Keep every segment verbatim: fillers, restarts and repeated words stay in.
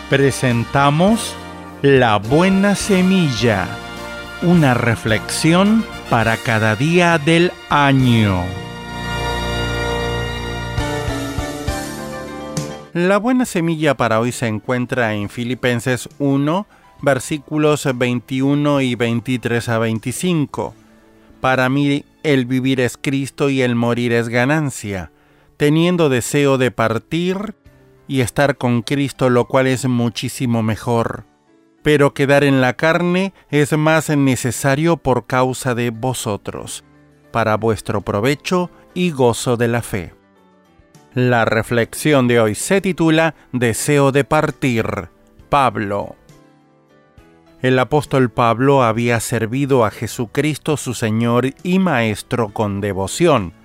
Presentamos La Buena Semilla, una reflexión para cada día del año. La buena semilla para hoy se encuentra en Filipenses uno, versículos veintiuno y veintitrés a veinticinco. Para mí el vivir es Cristo y el morir es ganancia, teniendo deseo de partir y estar con Cristo, lo cual es muchísimo mejor. Pero quedar en la carne es más necesario por causa de vosotros, para vuestro provecho y gozo de la fe. La reflexión de hoy se titula Deseo de partir. Pablo. El apóstol Pablo había servido a Jesucristo su Señor y Maestro con devoción.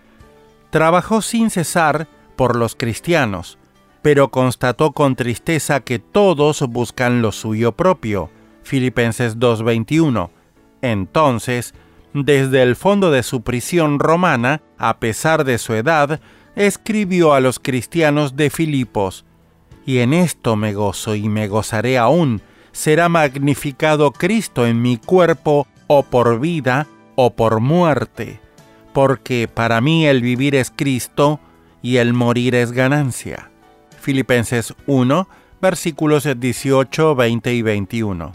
Trabajó sin cesar por los cristianos, pero constató con tristeza que todos buscan lo suyo propio. Filipenses dos veintiuno. Entonces, desde el fondo de su prisión romana, a pesar de su edad, escribió a los cristianos de Filipos: «Y en esto me gozo y me gozaré aún, será magnificado Cristo en mi cuerpo, o por vida, o por muerte, porque para mí el vivir es Cristo y el morir es ganancia». Filipenses uno, versículos dieciocho, veinte y veintiuno.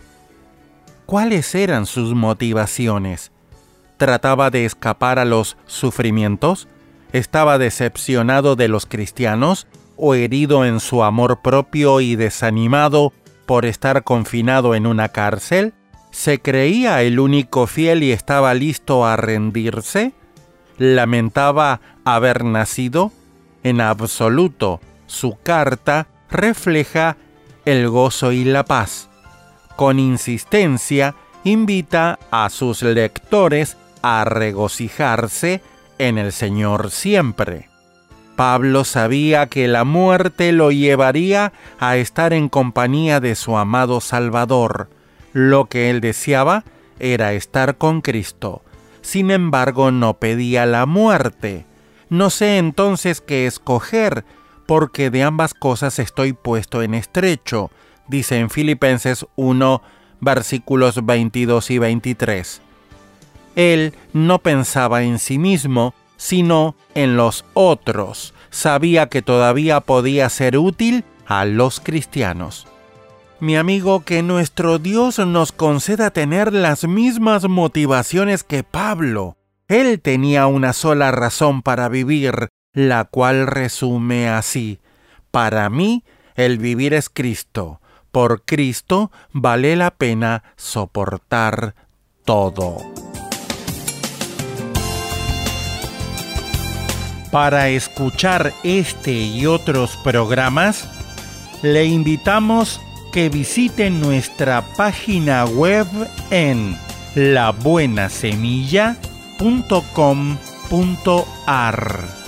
¿Cuáles eran sus motivaciones? ¿Trataba de escapar a los sufrimientos? ¿Estaba decepcionado de los cristianos o herido en su amor propio y desanimado por estar confinado en una cárcel? ¿Se creía el único fiel y estaba listo a rendirse? ¿Lamentaba haber nacido? En absoluto. Su carta refleja el gozo y la paz. Con insistencia, invita a sus lectores a regocijarse en el Señor siempre. Pablo sabía que la muerte lo llevaría a estar en compañía de su amado Salvador. Lo que él deseaba era estar con Cristo. Sin embargo, no pedía la muerte. No sé entonces qué escoger, porque de ambas cosas estoy puesto en estrecho, dice en Filipenses uno, versículos veintidós y veintitrés. Él no pensaba en sí mismo, sino en los otros. Sabía que todavía podía ser útil a los cristianos. Mi amigo, que nuestro Dios nos conceda tener las mismas motivaciones que Pablo. Él tenía una sola razón para vivir, la cual resume así: para mí el vivir es Cristo. Por Cristo vale la pena soportar todo. Para escuchar este y otros programas, le invitamos que visite nuestra página web en la buena semilla punto com punto a r.